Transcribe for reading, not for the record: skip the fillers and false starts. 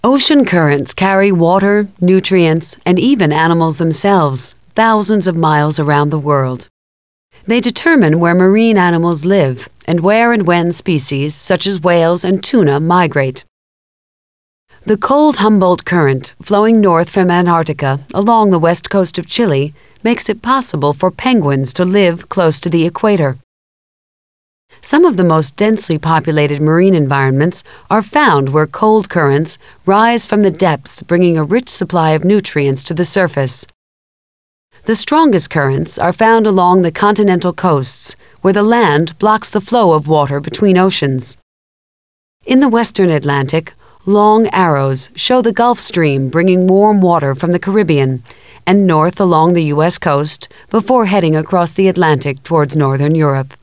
Ocean currents carry water, nutrients, and even animals themselves thousands of miles around the world. They determine where marine animals live and where and when species such as whales and tuna migrate. The cold Humboldt Current, flowing north from Antarctica along the west coast of Chile, makes it possible for penguins to live close to the equator. Some of the most densely populated marine environments are found where cold currents rise from the depths, bringing a rich supply of nutrients to the surface. The strongest currents are found along the continental coasts, where the land blocks the flow of water between oceans. In the western Atlantic, long arrows show the Gulf Stream bringing warm water from the Caribbean, and north along the U.S. coast before heading across the Atlantic towards northern Europe.